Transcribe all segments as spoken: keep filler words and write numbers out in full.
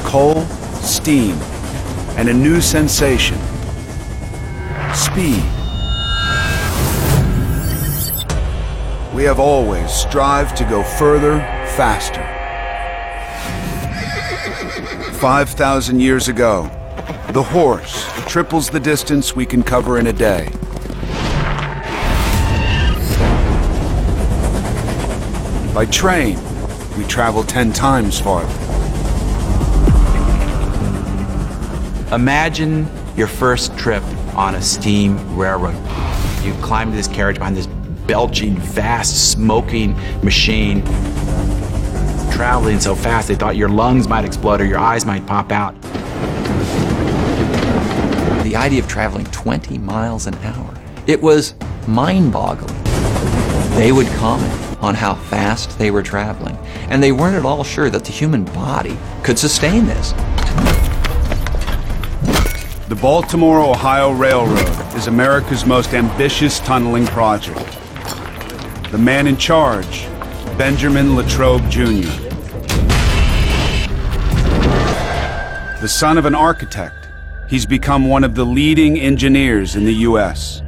coal, steam, and a new sensation: speed. We have always strived to go further, faster. five thousand years ago, the horse triples the distance we can cover in a day. By train, we travel ten times farther. Imagine your first trip on a steam railroad. You climb into this carriage behind this belching, vast, smoking machine, traveling so fast they thought your lungs might explode or your eyes might pop out. The idea of traveling twenty miles an hour, it was mind-boggling. They would comment on how fast they were traveling, and they weren't at all sure that the human body could sustain this. The Baltimore-Ohio Railroad is America's most ambitious tunneling project. The man in charge, Benjamin Latrobe Junior The son of an architect, he's become one of the leading engineers in the U S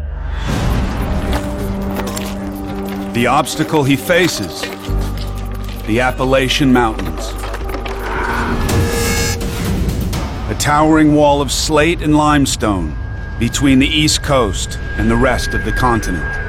The obstacle he faces: the Appalachian Mountains. A towering wall of slate and limestone between the East Coast and the rest of the continent.